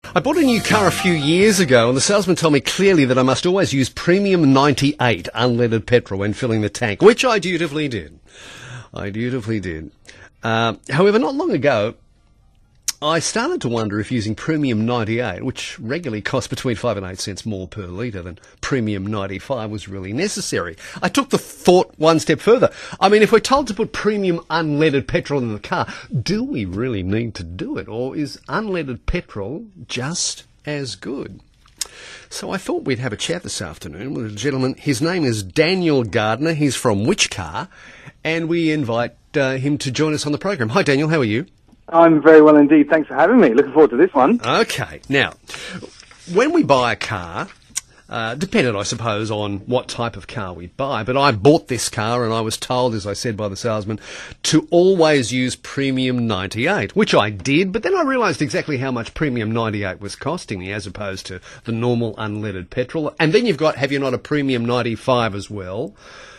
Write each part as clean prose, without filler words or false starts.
I bought a new car a few years ago and the salesman told me clearly that I must always use Premium 98 unleaded petrol when filling the tank, which I dutifully did. However, not long ago, I started to wonder if using Premium 98, which regularly costs between 5 and 8 cents more per litre than Premium 95, was really necessary. I took the thought one step further. I mean, if we're told to put premium unleaded petrol in the car, do we really need to do it? Or is unleaded petrol just as good? So I thought we'd have a chat this afternoon with a gentleman. His name is Daniel Gardner. He's from Which Car? And we invite him to join us on the program. Hi, Daniel. How are you? I'm very well indeed. Thanks for having me. Looking forward to this one. Okay. Now, when we buy a car, dependent, I suppose, on what type of car we buy, but I bought this car and I was told, as I said by the salesman, to always use Premium 98, which I did, but then I realised exactly how much Premium 98 was costing me as opposed to the normal unleaded petrol. And then you've got, have you not, a Premium 95 as well?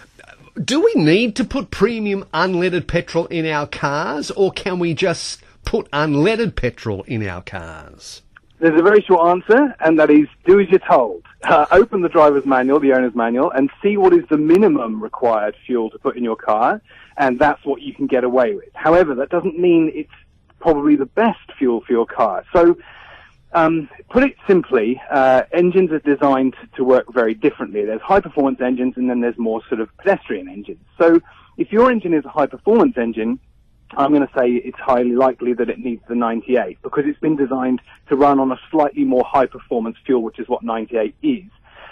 Do we need to put premium unleaded petrol in our cars, or can we just put unleaded petrol in our cars? There's a very short answer, and that is, do as you're told. Open the driver's manual, the owner's manual, and see what is the minimum required fuel to put in your car, and that's what you can get away with. However, that doesn't mean it's probably the best fuel for your car. So, put it simply, engines are designed to work very differently. There's high-performance engines, and then there's more sort of pedestrian engines. So if your engine is a high-performance engine, I'm going to say it's highly likely that it needs the 98 because it's been designed to run on a slightly more high-performance fuel, which is what 98 is.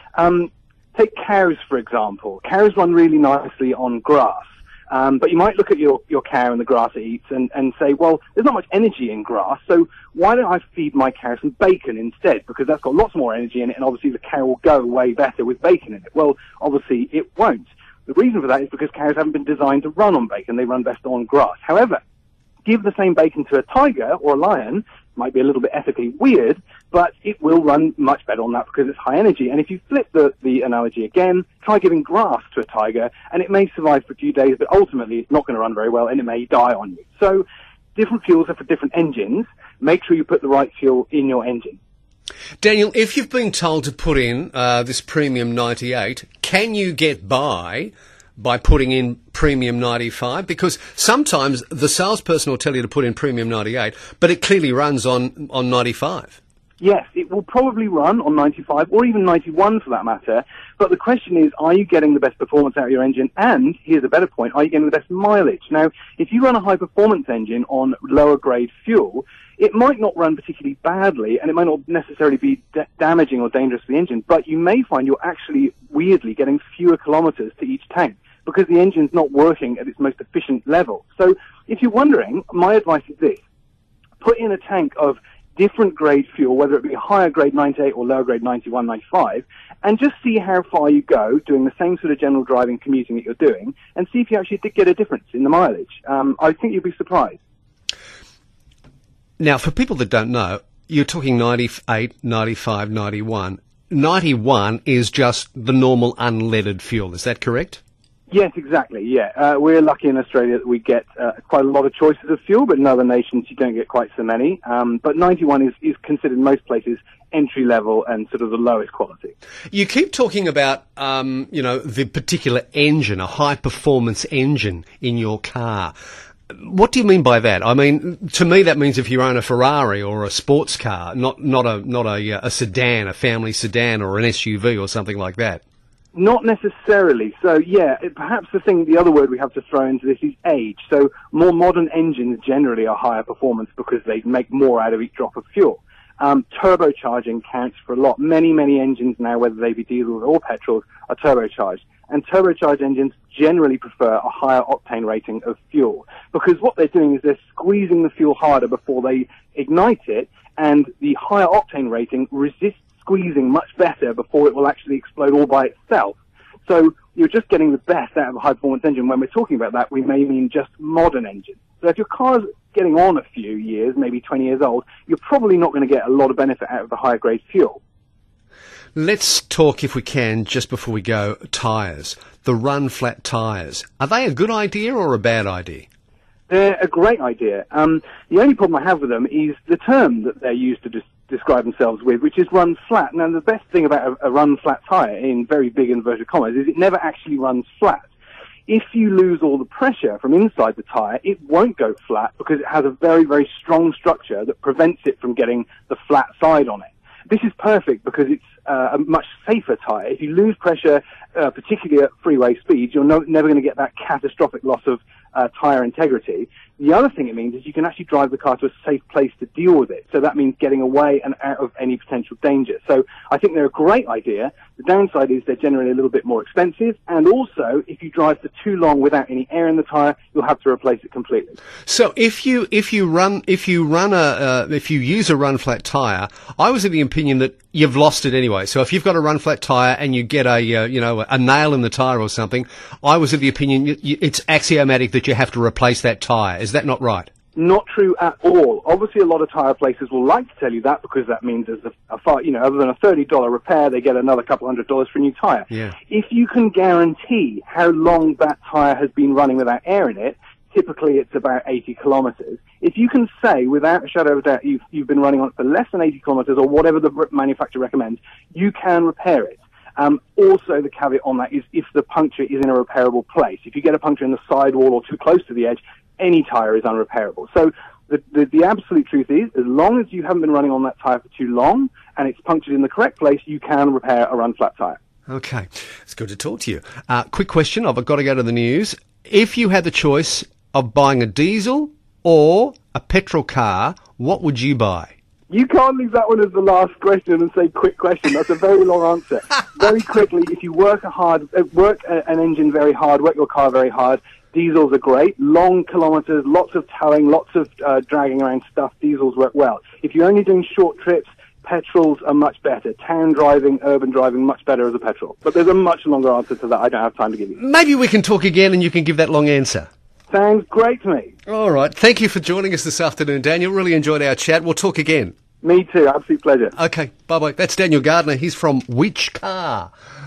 Take cows, for example. Cows run really nicely on grass. But you might look at your cow and the grass it eats and say, well, there's not much energy in grass, so why don't I feed my cow some bacon instead? Because that's got lots more energy in it, and obviously the cow will go way better with bacon in it. Well, obviously it won't. The reason for that is because cows haven't been designed to run on bacon. They run best on grass. However, give the same bacon to a tiger or a lion, might be a little bit ethically weird, but it will run much better on that because it's high energy. And if you flip the analogy again, try giving grass to a tiger, and it may survive for a few days, but ultimately it's not going to run very well, and it may die on you. So different fuels are for different engines. Make sure you put the right fuel in your engine. Daniel, if you've been told to put in this Premium 98, can you get by putting in Premium 95? Because sometimes the salesperson will tell you to put in Premium 98, but it clearly runs on 95. Yes, it will probably run on 95 or even 91 for that matter. But the question is, are you getting the best performance out of your engine? And here's a better point, are you getting the best mileage? Now, if you run a high-performance engine on lower-grade fuel, it might not run particularly badly, and it might not necessarily be damaging or dangerous for the engine, but you may find you're actually, weirdly, getting fewer kilometers to each tank because the engine's not working at its most efficient level. So if you're wondering, my advice is this. Put in a tank of different grade fuel, whether it be higher grade 98 or lower grade 91, 95, and just see how far you go doing the same sort of general driving, commuting that you're doing, and see if you actually did get a difference in the mileage. I think you'd be surprised. Now, for people that don't know, you're talking 98, 95, 91. 91 is just the normal unleaded fuel, is that correct? Yes, exactly, yeah. We're lucky in Australia that we get quite a lot of choices of fuel, but in other nations you don't get quite so many. But 91 is considered in most places entry level and sort of the lowest quality. You keep talking about, the particular engine, a high performance engine in your car. What do you mean by that? I mean, to me that means if you own a Ferrari or a sports car, not a sedan, a family sedan or an SUV or something like that. Not necessarily. So, yeah, perhaps the other word we have to throw into this is age. So more modern engines generally are higher performance because they make more out of each drop of fuel. Turbocharging counts for a lot. Many, many engines now, whether they be diesels or petrols, are turbocharged. And turbocharged engines generally prefer a higher octane rating of fuel because what they're doing is they're squeezing the fuel harder before they ignite it, and the higher octane rating resists squeezing much better before it will actually explode all by itself. So you're just getting the best out of a high-performance engine. When we're talking about that, we may mean just modern engines. So if your car's getting on a few years, maybe 20 years old, you're probably not going to get a lot of benefit out of the higher-grade fuel. Let's talk, if we can, just before we go, tyres. The run-flat tyres. Are they a good idea or a bad idea? They're a great idea. The only problem I have with them is the term that they're used to describe themselves with, which is run flat. Now, the best thing about a run flat tyre, in very big inverted commas, is it never actually runs flat. If you lose all the pressure from inside the tyre, it won't go flat because it has a very, very strong structure that prevents it from getting the flat side on it. This is perfect because it's a much safer tyre. If you lose pressure, particularly at freeway speeds, you're never going to get that catastrophic loss of tyre integrity. The other thing it means is you can actually drive the car to a safe place to deal with it. So that means getting away and out of any potential danger. So I think they're a great idea. The downside is they're generally a little bit more expensive. And also, if you drive for too long without any air in the tyre, you'll have to replace it completely. So if you use a run flat tyre, I was of the opinion that you've lost it anyway. So if you've got a run flat tyre and you get a nail in the tyre or something, I was of the opinion it's axiomatic that you have to replace that tyre. Is that not right? Not true at all. Obviously, a lot of tyre places will like to tell you that because that means there's other than a $30 repair, they get another couple $100 for a new tyre. Yeah. If you can guarantee how long that tyre has been running without air in it, typically it's about 80 kilometres. If you can say, without a shadow of a doubt, you've been running on it for less than 80 kilometres or whatever the manufacturer recommends, you can repair it. Also, the caveat on that is if the puncture is in a repairable place. If you get a puncture in the sidewall or too close to the edge, any tyre is unrepairable. So the absolute truth is, as long as you haven't been running on that tyre for too long and it's punctured in the correct place, you can repair a run flat tyre. Okay. It's good to talk to you. Quick question. I've got to go to the news. If you had the choice of buying a diesel or a petrol car, what would you buy? You can't leave that one as the last question and say quick question. That's a very long answer. Very quickly, if you work an engine very hard, work your car very hard, diesels are great. Long kilometres, lots of towing, lots of dragging around stuff, diesels work well. If you're only doing short trips, petrols are much better. Town driving, urban driving, much better as a petrol. But there's a much longer answer to that I don't have time to give you. Maybe we can talk again and you can give that long answer. Sounds great to me. All right. Thank you for joining us this afternoon, Daniel. Really enjoyed our chat. We'll talk again. Me too. Absolute pleasure. Okay. Bye-bye. That's Daniel Gardner. He's from Which Car?